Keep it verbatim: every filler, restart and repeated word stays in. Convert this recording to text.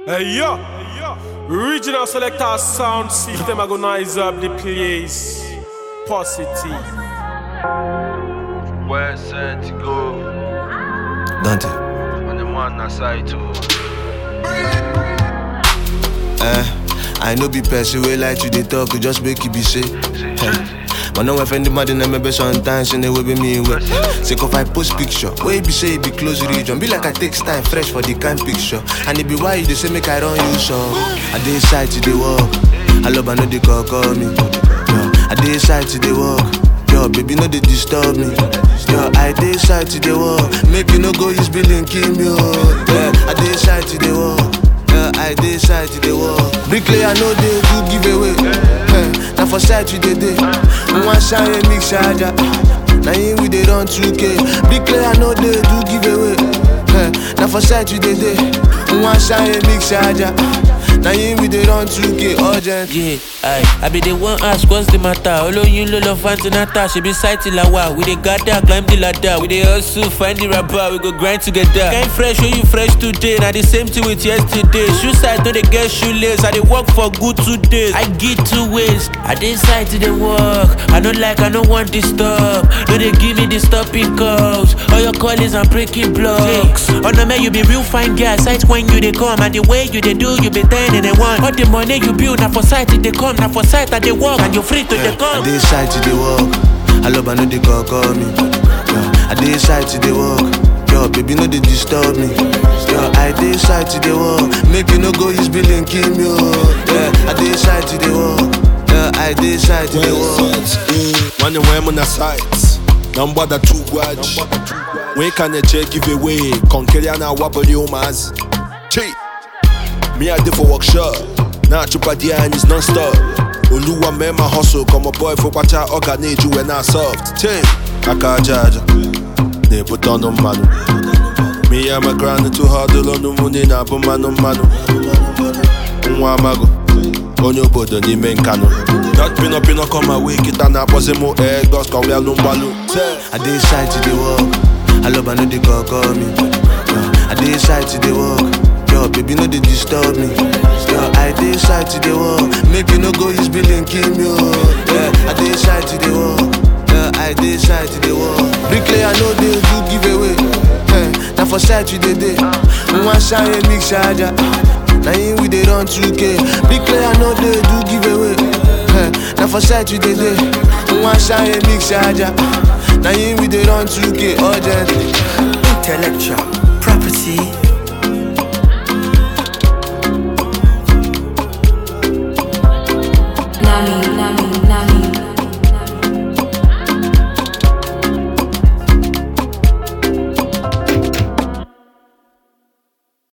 Hey yo, regional selector sound system agonize up the place. Positive. Where set to go? Dante. On the man aside too. Eh, I know be person way like you they talk, you just make you be say. But no offend the mad in maybe sometimes and they will be me with. Sick of I post picture, where you be say it be close region. Be like I take time fresh for the kind picture. And it be why you they say make I run you so. I dey side to the walk. I love I know they call call me. Yeah. I dey side to the walk. Yo, baby, no they disturb me. Yo, I dey side to the walk. Make you no go use billing kill me. Yeah, I dey side to the walk. Yeah, I dey side to the walk. Bricklayer no they do giveaway. Yeah, now for side to the day. One shine mix charger. Now in we they run two K. Bricklayer no they do giveaway. Yeah, now for side to the day. One shine mix charger. Now in we they run two K urgent. Yeah, aye. I be the one ask what's the matter. All of you little fans in Nata. She be sighted la wow. We dey gather, climb the ladder. We dey hustle, find the rapper. We go grind together. Kind fresh, when you fresh today. Now the same thing with yesterday. Shoe side, no they get shoelace. I dey work for good two days. I get two ways. I dey side to the work. I don't like, I don't want this stuff. No they give me the stopping calls. All your callings and breaking blocks. On the man, you be real fine guy. Sight when you they come and the way you they do, you be ten and they want. All the money you build, now for sight they come. Now for sight that they walk and you're free to yeah, the come. I dey side to the walk. I love I know they call call me. Yeah, I dey side to the walk. Yo, baby, no they disturb me. Yo, I dey side to the walk. Make you no go use billing kill me. Yeah, I dey side to the walk. Yeah, I dey side to the walk. One way on the sides. Number the two watch. When can you check give away? Conqueriana wabble you mas. Cheat. Me I did for workshop. Now chupadia and it's non-stop. Oluwa me my hustle. Come a boy for watch out organize you when I soft. Take Aka jaja. They put on no manu. Me I'm a grind too hard on the money na bu manu manu. Unwa mago. Onyo bodo ni menkano. That pin up in a come away. Kita na pose mo egg. Dos come we alum balu. I dey side to the walk. I love I know they call call me. I dey side to the walk. Yo, baby, no they disturb me. Yo, I dey side to the wall. Make you no go use billing kill me. Yeah, I dey side to the wall. Yeah, I dey side to the wall. Bricklayer no they do giveaway. Yeah, now for side to the day. One shine mix charger. Now in we they run two K. Bricklayer no they do giveaway. Yeah, now for side to the day. One shine mix charger. Now in we they run two K urgent. Intellectual property.